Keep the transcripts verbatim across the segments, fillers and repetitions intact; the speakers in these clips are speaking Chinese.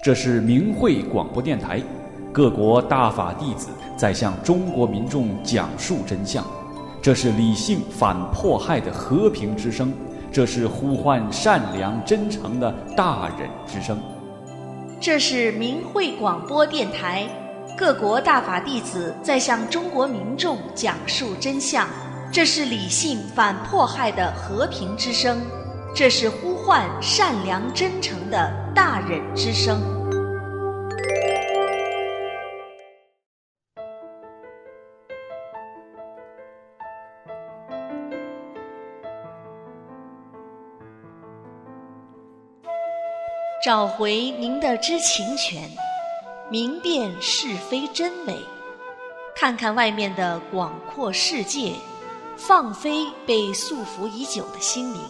这是明慧广播电台，各国大法弟子在向中国民众讲述真相。这是理性反迫害的和平之声，这是呼唤善良真诚的大忍之声。 这是明慧广播电台，各国大法弟子在向中国民众讲述真相。这是理性反迫害的和平之声，这是呼唤善良真诚的大忍之声。找回您的知情权，明辨是非真伪，看看外面的广阔世界，放飞被束缚已久的心灵。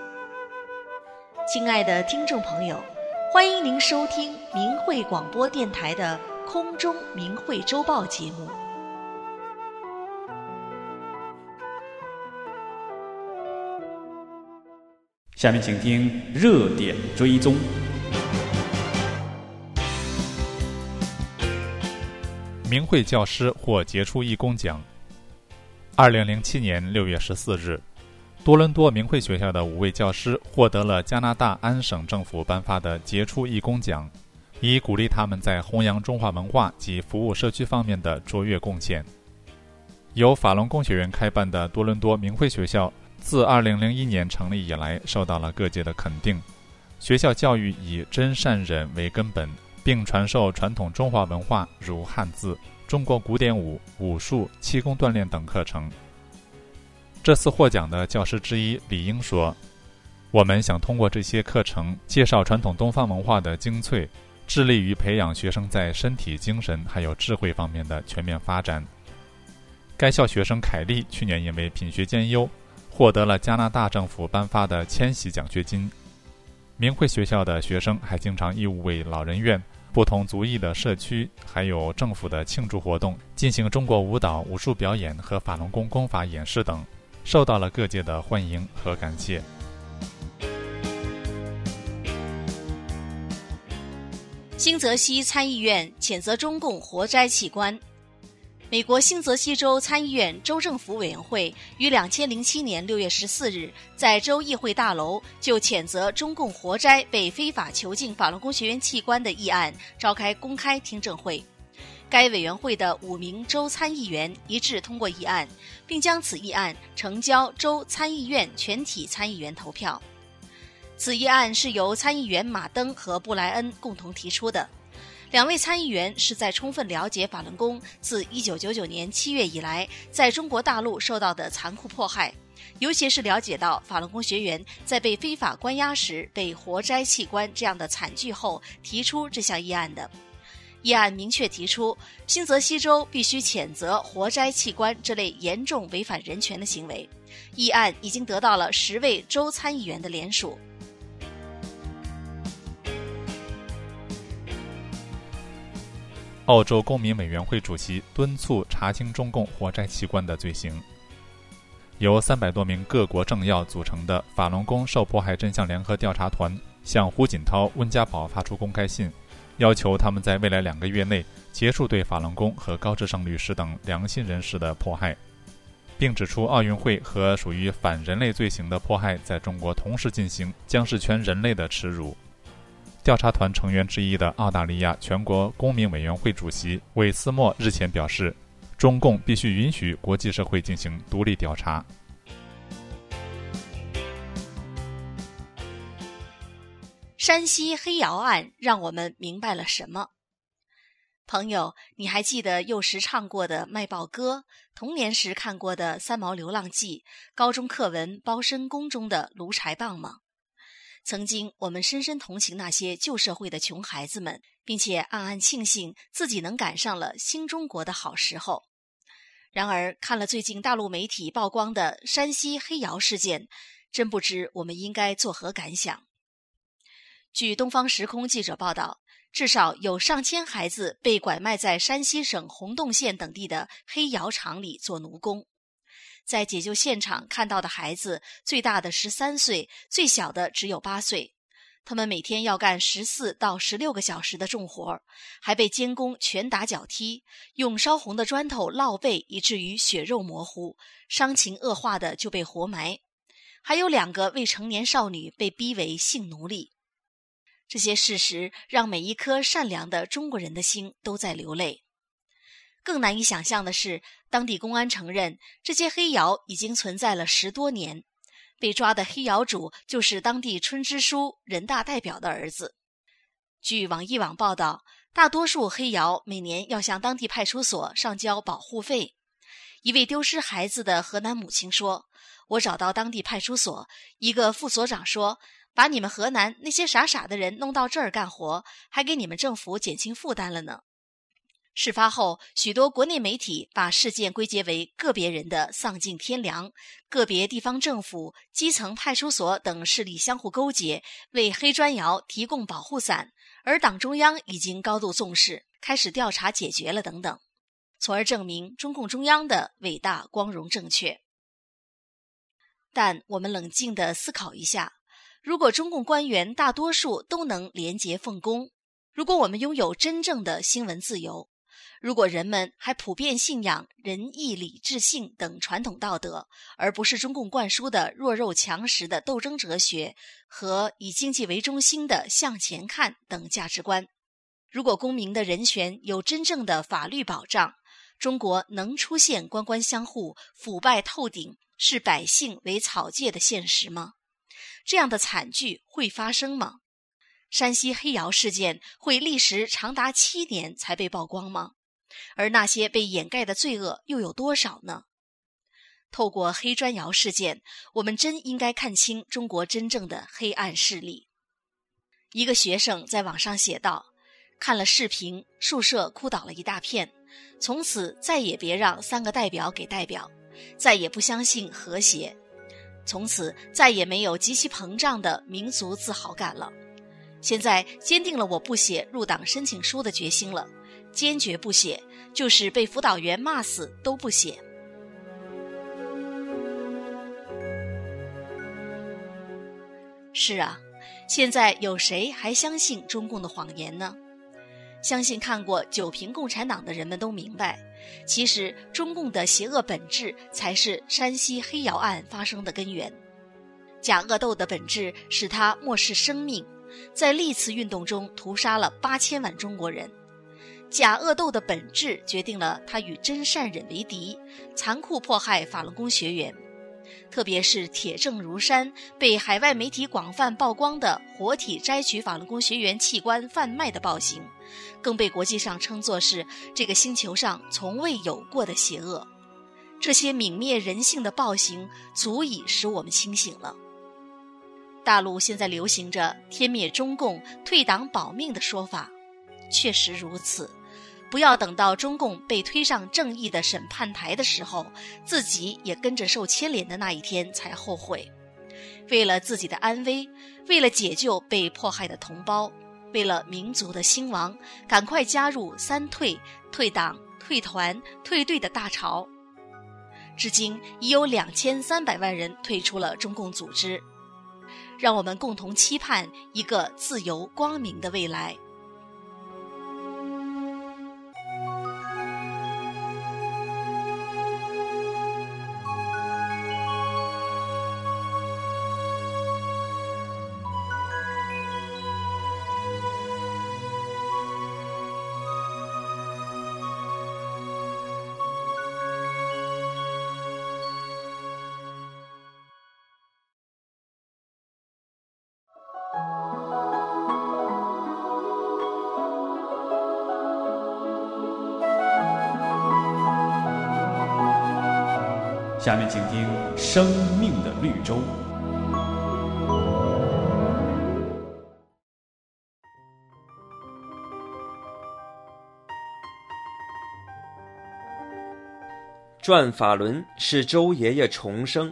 亲爱的听众朋友，欢迎您收听明慧广播电台的空中明慧周报节目。 下面请听热点追踪。 明慧教师获杰出义工奖。二零零七年六月十四日，多伦多明慧学校的五位教师获得了加拿大安省政府颁发的杰出义工奖，以鼓励他们在弘扬中华文化及服务社区方面的卓越贡献。由法轮功学院开办的多伦多明慧学校自二零零一年成立以来，受到了各界的肯定。学校教育以真善忍为根本，并传授传统中华文化如汉字、中国古典舞、武术、气功锻炼等课程。这次获奖的教师之一李英说，我们想通过这些课程介绍传统东方文化的精粹，致力于培养学生在身体、精神还有智慧方面的全面发展。该校学生凯利去年因为品学兼优，获得了加拿大政府颁发的千禧奖学金。明慧学校的学生还经常义务为老人院、不同族裔的社区还有政府的庆祝活动进行中国舞蹈、武术表演和法轮功功法演示等，受到了各界的欢迎和感谢。 新泽西参议院谴责中共活摘器官。美国新泽西州参议院州政府委员会于两千零七年六月十四日在州议会大楼就谴责中共活摘被非法囚禁法轮功学员器官的议案召开公开听证会。该委员会的五名州参议员一致通过议案，并将此议案呈交州参议院全体参议员投票。此议案是由参议员马登和布莱恩共同提出的。两位参议员是在充分了解法轮功自一九九九年七月以来在中国大陆受到的残酷迫害，尤其是了解到法轮功学员在被非法关押时被活摘器官这样的惨剧后，提出这项议案的。议案明确提出，新泽西州必须谴责活摘器官这类严重违反人权的行为。议案已经得到了十位州参议员的联署。 澳洲公民委员会主席敦促查清中共活摘器官的罪行。由三百多名各国政要组成的法轮功受迫害真相联合调查团向胡锦涛、温家宝发出公开信，要求他们在未来两个月内结束对法轮功和高志胜律师等良心人士的迫害，并指出奥运会和属于反人类罪行的迫害在中国同时进行，将是全人类的耻辱。调查团成员之一的澳大利亚全国公民委员会主席韦斯莫日前表示，中共必须允许国际社会进行独立调查。 山西黑窑案让我们明白了什么？朋友，你还记得幼时唱过的卖报歌，童年时看过的三毛流浪记，高中课文包身宫中的炉柴棒吗？曾经我们深深同情那些旧社会的穷孩子们，并且暗暗庆幸自己能赶上了新中国的好时候。然而看了最近大陆媒体曝光的山西黑窑事件，真不知我们应该作何感想。据东方时空记者报道，至少有上千孩子被拐卖在山西省洪洞县等地的黑窑厂里做奴工。在解救现场看到的孩子，最大的十三岁，最小的只有八岁。 他们每天要干十四到十六个小时的重活，还被监工拳打脚踢，用烧红的砖头烙背，以至于血肉模糊，伤情恶化的就被活埋。还有两个未成年少女被逼为性奴隶。这些事实让每一颗善良的中国人的心都在流泪。更难以想象的是，当地公安承认这些黑窑已经存在了十多年。被抓的黑窑主就是当地村支书人大代表的儿子。据网易网报道，大多数黑窑每年要向当地派出所上交保护费。一位丢失孩子的河南母亲说，我找到当地派出所，一个副所长说，把你们河南那些傻傻的人弄到这儿干活，还给你们政府减轻负担了呢。事发后，许多国内媒体把事件归结为个别人的丧尽天良，个别地方政府、基层派出所等势力相互勾结，为黑砖窑提供保护伞，而党中央已经高度重视，开始调查解决了等等，从而证明中共中央的伟大光荣正确。但我们冷静地思考一下，如果中共官员大多数都能廉洁奉公，如果我们拥有真正的新闻自由，如果人们还普遍信仰仁义礼智信等传统道德，而不是中共灌输的弱肉强食的斗争哲学和以经济为中心的向前看等价值观，如果公民的人权有真正的法律保障，中国能出现官官相护、腐败透顶、视百姓为草芥的现实吗？这样的惨剧会发生吗？山西黑窑事件会历时长达七年才被曝光吗？而那些被掩盖的罪恶又有多少呢？透过黑砖窑事件，我们真应该看清中国真正的黑暗势力。一个学生在网上写道，看了视频，宿舍哭倒了一大片，从此再也别让三个代表给代表，再也不相信和谐，从此再也没有极其膨胀的民族自豪感了。现在坚定了我不写入党申请书的决心了，坚决不写，就是被辅导员骂死都不写。是啊，现在有谁还相信中共的谎言呢？相信看过《九评共产党》的人们都明白，其实中共的邪恶本质才是山西黑窑案发生的根源。假恶斗的本质使他漠视生命，在历次运动中屠杀了八千万中国人。假恶斗的本质决定了他与真善忍为敌，残酷迫害法轮功学员。特别是铁证如山，被海外媒体广泛曝光的活体摘取法轮功学员器官贩卖的暴行，更被国际上称作是这个星球上从未有过的邪恶。这些泯灭人性的暴行足以使我们清醒了。大陆现在流行着天灭中共、退党保命的说法，确实如此。不要等到中共被推上正义的审判台的时候，自己也跟着受牵连的那一天才后悔。为了自己的安危，为了解救被迫害的同胞，为了民族的兴亡，赶快加入三退、退党、退团、退队的大潮。至今已有两千三百万人退出了中共组织。让我们共同期盼一个自由光明的未来。 下面请听《生命的绿洲》。 转法轮使周爷爷重生。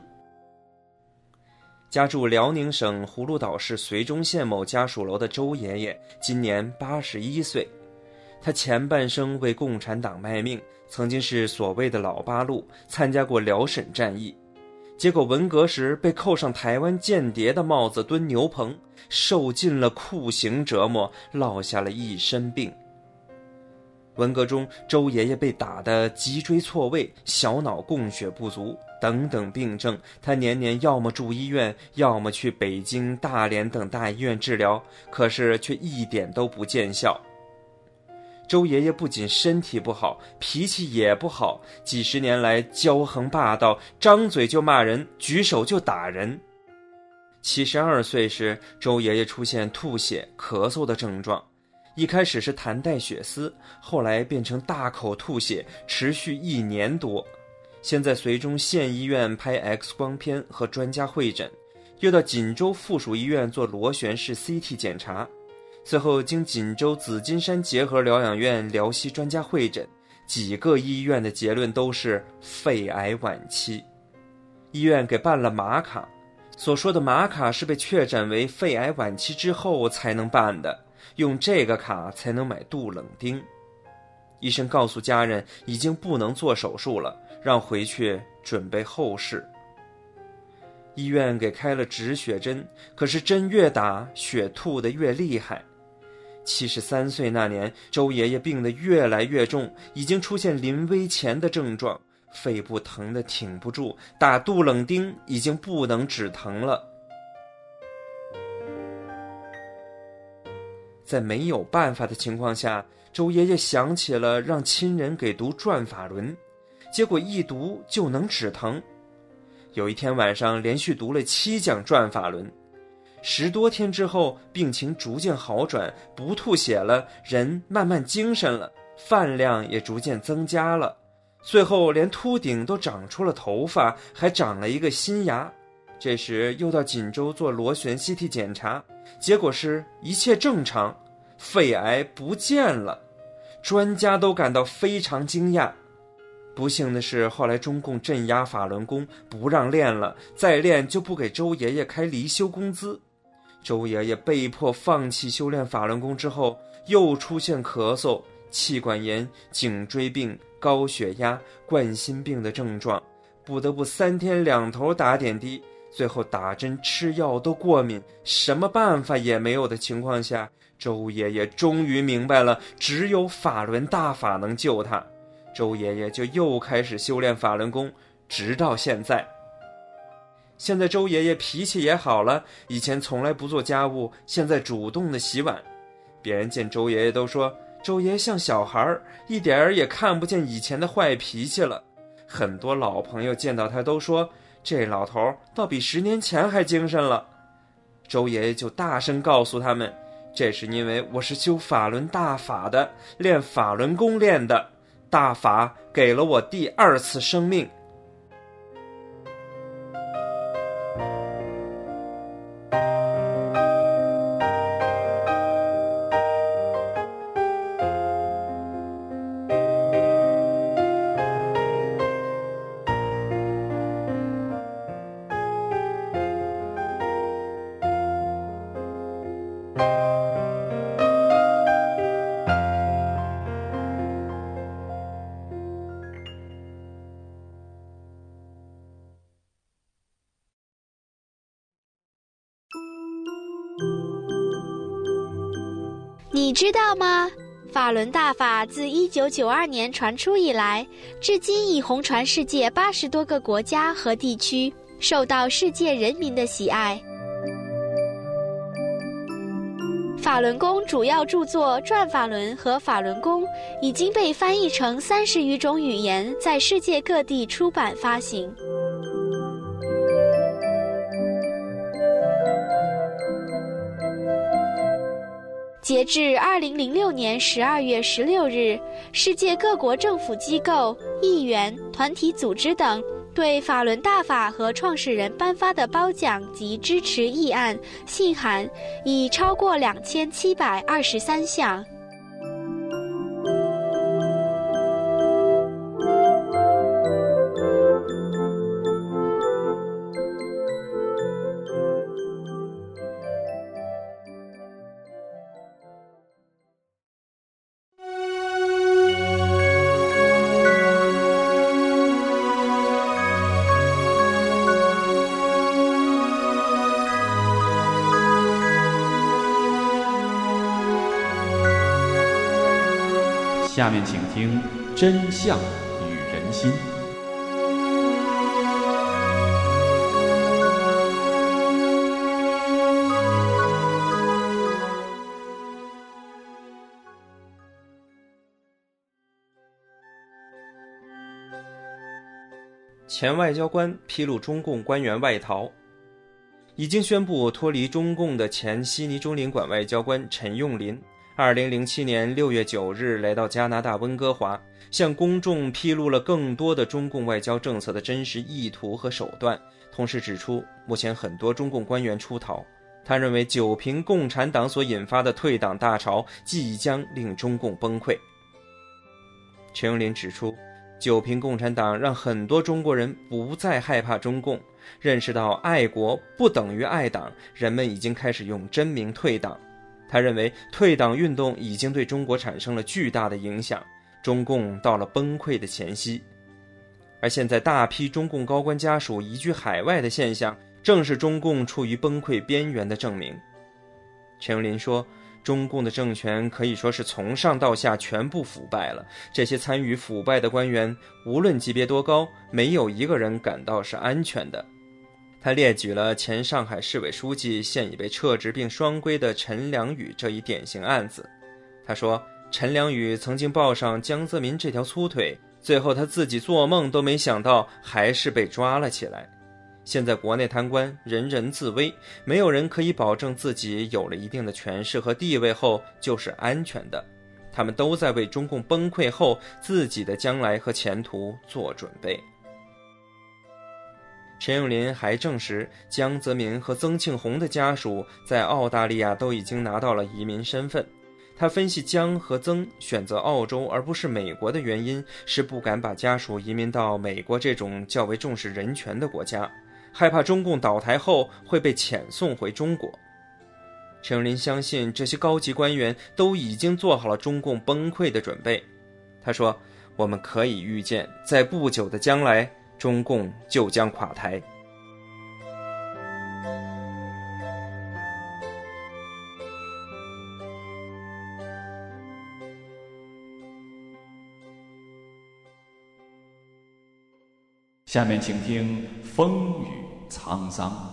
家住辽宁省葫芦岛市绥中县某家属楼的周爷爷今年八十一岁，他前半生为共产党卖命，曾经是所谓的老八路，参加过辽沈战役。 结果文革时被扣上台湾间谍的帽子蹲牛棚，受尽了酷刑折磨，落下了一身病。文革中，周爷爷被打得脊椎错位、小脑供血不足等等病症，他年年要么住医院，要么去北京、大连等大医院治疗，可是却一点都不见效。周爷爷不仅身体不好，脾气也不好，几十年来骄横霸道，张嘴就骂人，举手就打人。七十二岁时，周爷爷出现吐血、咳嗽的症状，一开始是痰带血丝，后来变成大口吐血，持续一年多。现在随中县医院拍 X 光片和专家会诊，又到锦州附属医院做螺旋式 C T 检查，最后经锦州紫金山结合疗养院辽西专家会诊，几个医院的结论都是肺癌晚期。医院给办了马卡，所说的马卡是被确诊为肺癌晚期之后才能办的，用这个卡才能买杜冷丁。医生告诉家人已经不能做手术了，让回去准备后事。医院给开了止血针，可是针越打，血吐得越厉害。七十三岁那年，周爷爷病得越来越重，已经出现临危前的症状，肺部疼得挺不住，打杜冷丁已经不能止疼了。在没有办法的情况下，周爷爷想起了让亲人给读转法轮，结果一读就能止疼。有一天晚上连续读了七讲转法轮，十多天之后病情逐渐好转，不吐血了，人慢慢精神了，饭量也逐渐增加了，最后连秃顶都长出了头发，还长了一个新牙。这时又到锦州做螺旋 C T 检查，结果是一切正常，肺癌不见了，专家都感到非常惊讶。不幸的是，后来中共镇压法轮功，不让练了，再练就不给周爷爷开离休工资。周爷爷被迫放弃修炼法轮功之后，又出现咳嗽、气管炎、颈椎病、高血压、冠心病的症状，不得不三天两头打点滴，最后打针吃药都过敏，什么办法也没有的情况下，周爷爷终于明白了，只有法轮大法能救他。周爷爷就又开始修炼法轮功，直到现在。现在周爷爷脾气也好了，以前从来不做家务，现在主动的洗碗。别人见周爷爷都说，周爷像小孩，一点儿也看不见以前的坏脾气了。很多老朋友见到他都说，这老头倒比十年前还精神了。周爷爷就大声告诉他们，这是因为我是修法轮大法的，练法轮功练的，大法给了我第二次生命。 你知道吗？法轮大法自一九九二年传出以来，至今已红传世界八十多个国家和地区，受到世界人民的喜爱。法轮功主要著作《转法轮》和《法轮功》已经被翻译成三十余种语言，在世界各地出版发行。截至二零零六年十二月十六日，世界各国政府机构、议员、团体组织等对法轮大法和创始人颁发的褒奖及支持议案、信函已超过两千七百二十三项。 下面请听真相与人心。 前外交官披露中共官员外逃。已经宣布脱离中共的前悉尼中领馆外交官陈用林，二零零七年六月九日来到加拿大温哥华，向公众披露了更多的中共外交政策的真实意图和手段，同时指出目前很多中共官员出逃。他认为九平共产党所引发的退党大潮即将令中共崩溃。陈用林指出，九平共产党让很多中国人不再害怕中共，认识到爱国不等于爱党，人们已经开始用真名退党。他认为退党运动已经对中国产生了巨大的影响，中共到了崩溃的前夕。而现在大批中共高官家属移居海外的现象，正是中共处于崩溃边缘的证明。陈用林说，中共的政权可以说是从上到下全部腐败了，这些参与腐败的官员无论级别多高，没有一个人感到是安全的。他列举了前上海市委书记现已被撤职并双规的陈良宇这一典型案子。他说，陈良宇曾经抱上江泽民这条粗腿，最后他自己做梦都没想到还是被抓了起来。现在国内贪官人人自危，没有人可以保证自己有了一定的权势和地位后就是安全的，他们都在为中共崩溃后自己的将来和前途做准备。陈用林还证实，江泽民和曾庆红的家属在澳大利亚都已经拿到了移民身份。他分析江和曾选择澳洲而不是美国的原因，是不敢把家属移民到美国这种较为重视人权的国家，害怕中共倒台后会被遣送回中国。陈用林相信这些高级官员都已经做好了中共崩溃的准备。他说，我们可以预见，在不久的将来，中共就将垮台。 下面请听风雨沧桑。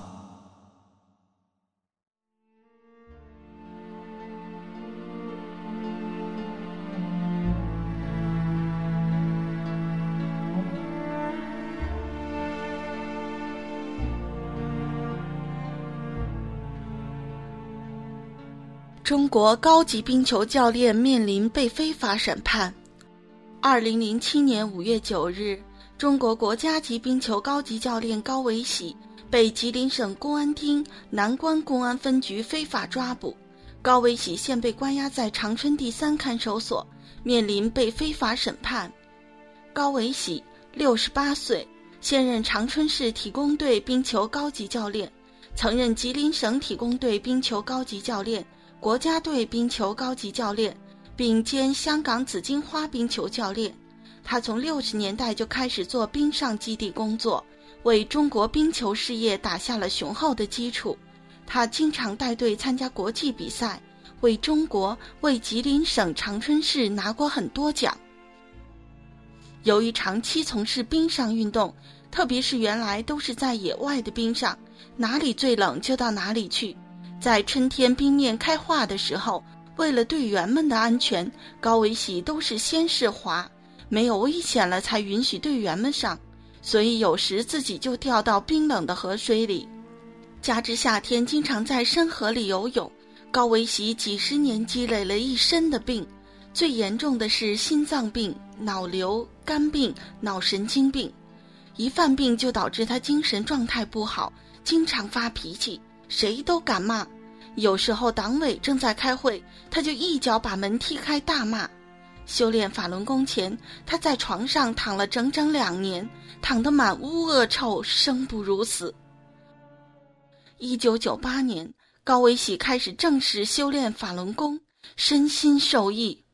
中国高级冰球教练面临被非法审判。二零零七年五月九日，中国国家级冰球高级教练高维喜被吉林省公安厅南关公安分局非法抓捕。高维喜现被关押在长春第三看守所，面临被非法审判。高维喜六十八岁，现任长春市体工队冰球高级教练，曾任吉林省体工队冰球高级教练、国家队冰球高级教练，并兼香港紫荆花冰球教练。他从六十年代就开始做冰上基地工作，为中国冰球事业打下了雄厚的基础。他经常带队参加国际比赛，为中国、为吉林省长春市拿过很多奖。由于长期从事冰上运动，特别是原来都是在野外的冰上，哪里最冷就到哪里去。在春天冰面开化的时候，为了队员们的安全，高维喜都是先试滑，没有危险了才允许队员们上，所以有时自己就掉到冰冷的河水里。加之夏天经常在深河里游泳，高维喜几十年积累了一身的病，最严重的是心脏病、脑瘤、肝病、脑神经病。一犯病就导致他精神状态不好，经常发脾气，谁都敢骂。有时候党委正在开会，他就一脚把门踢开大骂。修炼法轮功前，他在床上躺了整整两年，躺得满屋恶臭，生不如死。一九九八年，高维喜开始正式修炼法轮功，身心受益。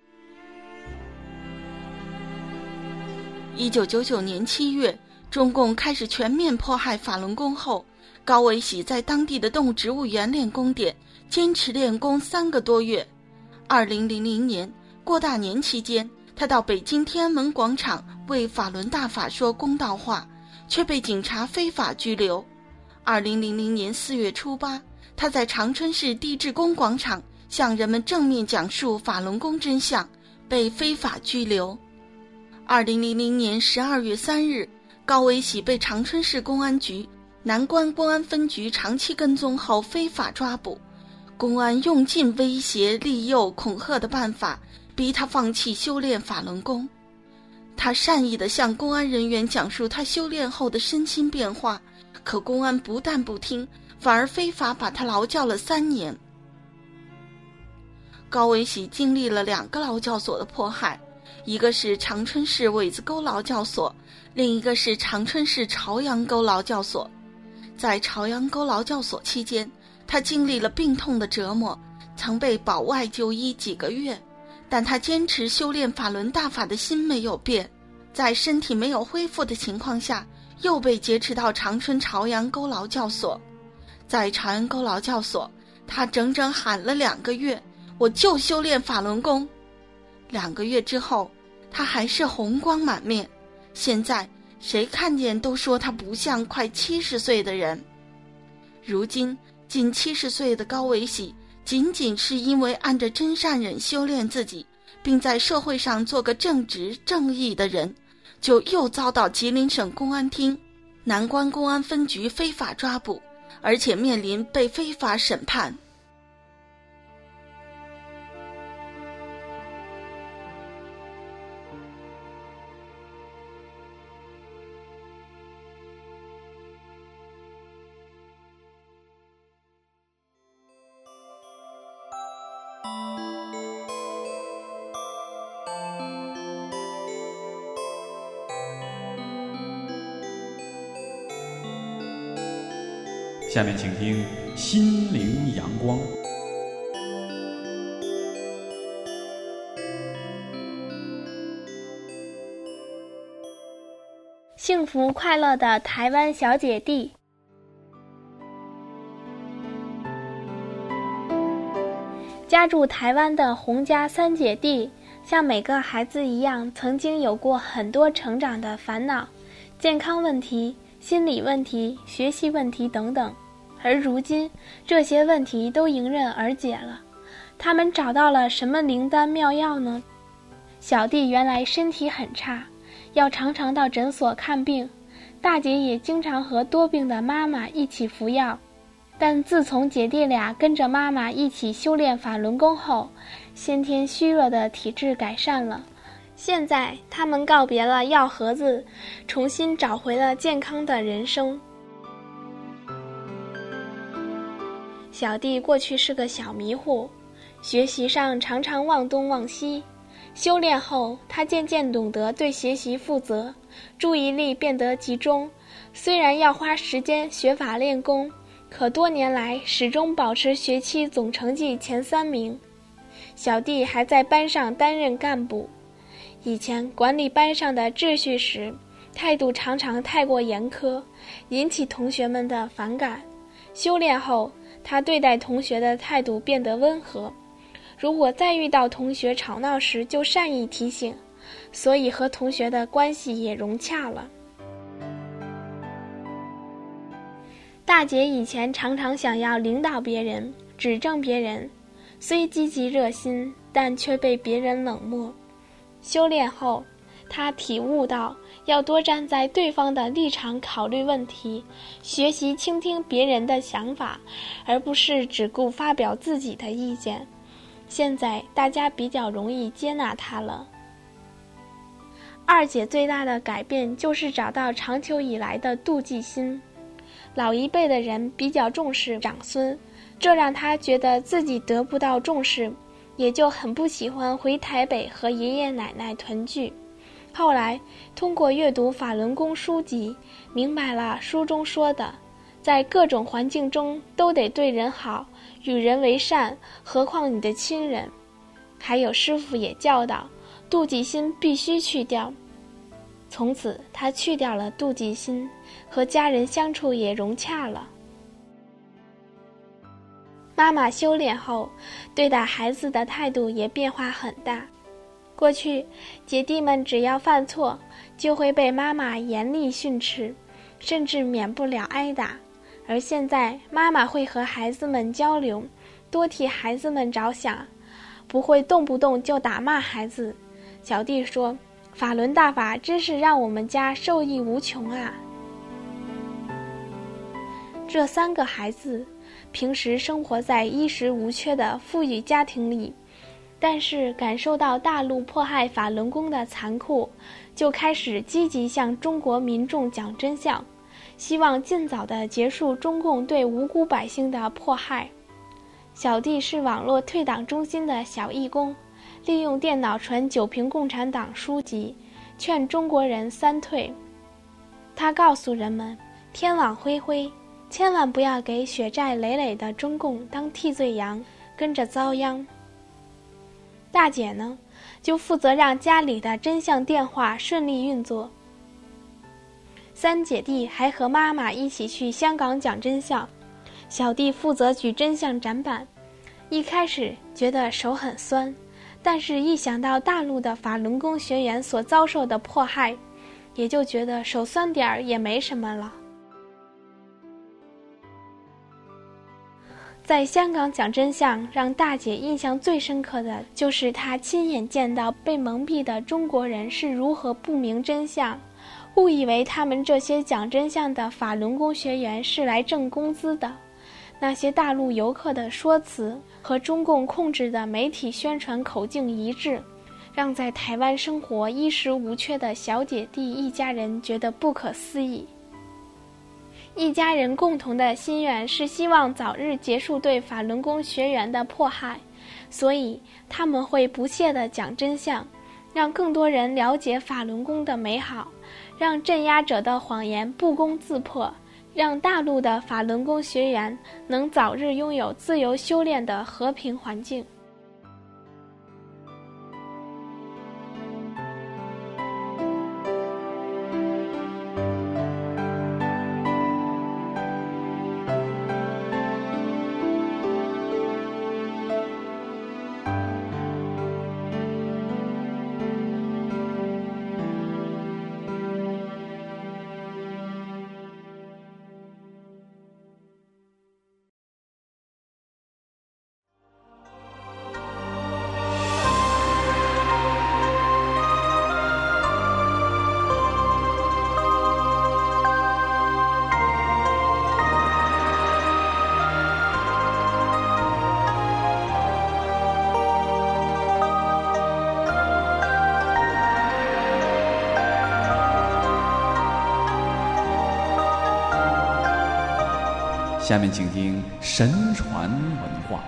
一九九九年七月，中共开始全面迫害法轮功后，高维喜在当地的动植物园练功点坚持练功三个多月。二零零零年， 过大年期间，他到北京天安门广场为法轮大法说公道话，却被警察非法拘留。二零零零年四月初八，他在长春市地质宫广场向人们正面讲述法轮功真相，被非法拘留。二零零零年十二月三日，高维喜被长春市公安局南关公安分局长期跟踪后非法抓捕，公安用尽威胁、利诱、恐吓的办法，逼他放弃修炼法轮功。他善意地向公安人员讲述他修炼后的身心变化，可公安不但不听，反而非法把他劳教了三年。高维喜经历了两个劳教所的迫害，一个是长春市苇子沟劳教所，另一个是长春市朝阳沟劳教所。在朝阳沟劳教所期间，他经历了病痛的折磨，曾被保外就医几个月，但他坚持修炼法轮大法的心没有变。在身体没有恢复的情况下，又被劫持到长春朝阳沟劳教所。在朝阳沟劳教所，他整整喊了两个月，我就修炼法轮功。两个月之后，他还是红光满面，现在谁看见都说他不像快七十岁的人。如今近七十岁的高维喜，仅仅是因为按着真善忍修炼自己，并在社会上做个正直正义的人，就又遭到吉林省公安厅南关公安分局非法抓捕，而且面临被非法审判。 下面请听《心灵阳光》。 幸福快乐的台湾小姐弟。家住台湾的洪家三姐弟，像每个孩子一样，曾经有过很多成长的烦恼，健康问题、心理问题、学习问题等等。而如今这些问题都迎刃而解了，他们找到了什么灵丹妙药呢？小弟原来身体很差，要常常到诊所看病，大姐也经常和多病的妈妈一起服药。但自从姐弟俩跟着妈妈一起修炼法轮功后，先天虚弱的体质改善了。现在他们告别了药盒子，重新找回了健康的人生。小弟过去是个小迷糊，学习上常常忘东忘西。修炼后，他渐渐懂得对学习负责，注意力变得集中。虽然要花时间学法练功，可多年来始终保持学期总成绩前三名。小弟还在班上担任干部，以前管理班上的秩序时，态度常常太过严苛，引起同学们的反感。修炼后，他对待同学的态度变得温和，如果再遇到同学吵闹时就善意提醒，所以和同学的关系也融洽了。大姐以前常常想要领导别人、指正别人，虽积极热心，但却被别人冷漠。修炼后，她体悟到要多站在对方的立场考虑问题，学习倾听别人的想法，而不是只顾发表自己的意见。现在大家比较容易接纳她了。二姐最大的改变就是找到长久以来的妒忌心。老一辈的人比较重视长孙，这让她觉得自己得不到重视，也就很不喜欢回台北和爷爷奶奶团聚。后来通过阅读法轮功书籍，明白了书中说的，在各种环境中都得对人好，与人为善，何况你的亲人。还有师父也教导，妒忌心必须去掉。从此他去掉了妒忌心，和家人相处也融洽了。妈妈修炼后，对待孩子的态度也变化很大。 过去，姐弟们只要犯错，就会被妈妈严厉训斥，甚至免不了挨打。而现在，妈妈会和孩子们交流，多替孩子们着想，不会动不动就打骂孩子。小弟说，法轮大法真是让我们家受益无穷啊。这三个孩子平时生活在衣食无缺的富裕家庭里，但是感受到大陆迫害法轮功的残酷，就开始积极向中国民众讲真相，希望尽早地结束中共对无辜百姓的迫害。小弟是网络退党中心的小义工，利用电脑传九评共产党书籍，劝中国人三退。他告诉人们，天网恢恢，千万不要给血债累累的中共当替罪羊，跟着遭殃。大姐呢，就负责让家里的真相电话顺利运作。三姐弟还和妈妈一起去香港讲真相，小弟负责举真相展板。一开始觉得手很酸，但是一想到大陆的法轮功学员所遭受的迫害，也就觉得手酸点儿也没什么了。在香港讲真相，让大姐印象最深刻的就是她亲眼见到被蒙蔽的中国人是如何不明真相，误以为他们这些讲真相的法轮功学员是来挣工资的。那些大陆游客的说辞和中共控制的媒体宣传口径一致，让在台湾生活衣食无缺的小姐弟一家人觉得不可思议。一家人共同的心愿是希望早日结束对法轮功学员的迫害，所以他们会不懈地讲真相，让更多人了解法轮功的美好，让镇压者的谎言不攻自破，让大陆的法轮功学员能早日拥有自由修炼的和平环境。 下面请听神传文化。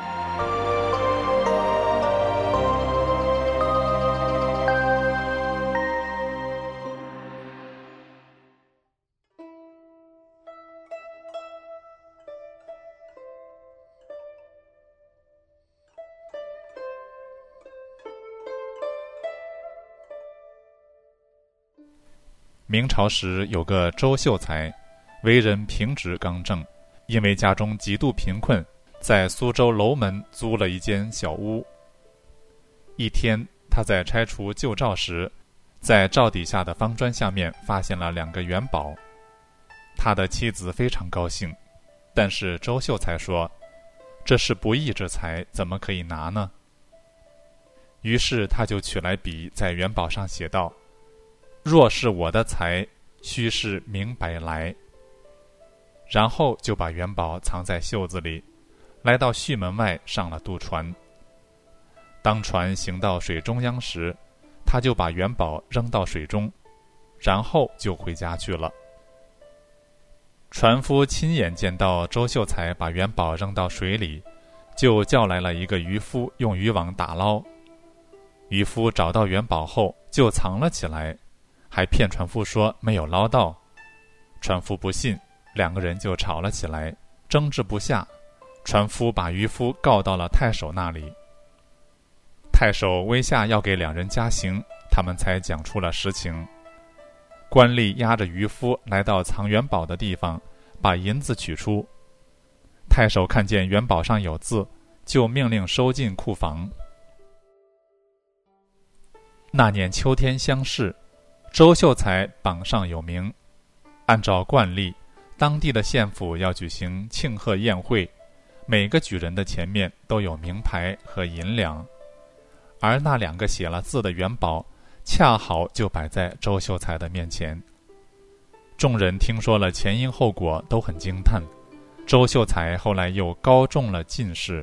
明朝时有个周秀才，为人平直刚正，因为家中极度贫困，在苏州楼门租了一间小屋。一天，他在拆除旧照时，在照底下的方砖下面发现了两个元宝。他的妻子非常高兴，但是周秀才说，这是不义之财，怎么可以拿呢？于是他就取来笔，在元宝上写道，若是我的财，须是明白来。然后就把元宝藏在袖子里，来到胥门外上了渡船。当船行到水中央时，他就把元宝扔到水中，然后就回家去了。船夫亲眼见到周秀才把元宝扔到水里，就叫来了一个渔夫用渔网打捞。渔夫找到元宝后就藏了起来，还骗船夫说没有捞到。船夫不信，两个人就吵了起来，争执不下。船夫把渔夫告到了太守那里。太守威下要给两人加刑，他们才讲出了实情。官吏押着渔夫来到藏元宝的地方，把银子取出。太守看见元宝上有字，就命令收进库房。 那年秋天乡试，周秀才榜上有名。按照惯例，当地的县府要举行庆贺宴会，每个举人的前面都有名牌和银两，而那两个写了字的元宝恰好就摆在周秀才的面前。众人听说了前因后果，都很惊叹。周秀才后来又高中了进士。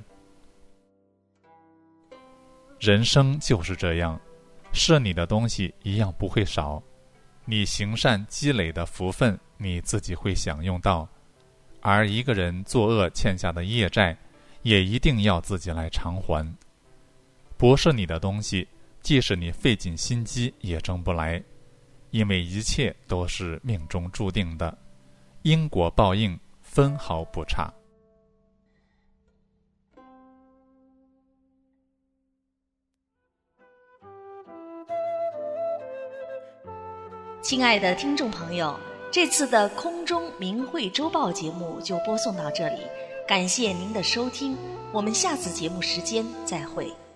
人生就是这样，是你的东西一样不会少，你行善积累的福分你自己会享用到，而一个人作恶欠下的业债也一定要自己来偿还。不是你的东西，即使你费尽心机也争不来，因为一切都是命中注定的，因果报应分毫不差。 亲爱的听众朋友，这次的空中明慧周报节目就播送到这里，感谢您的收听，我们下次节目时间再会。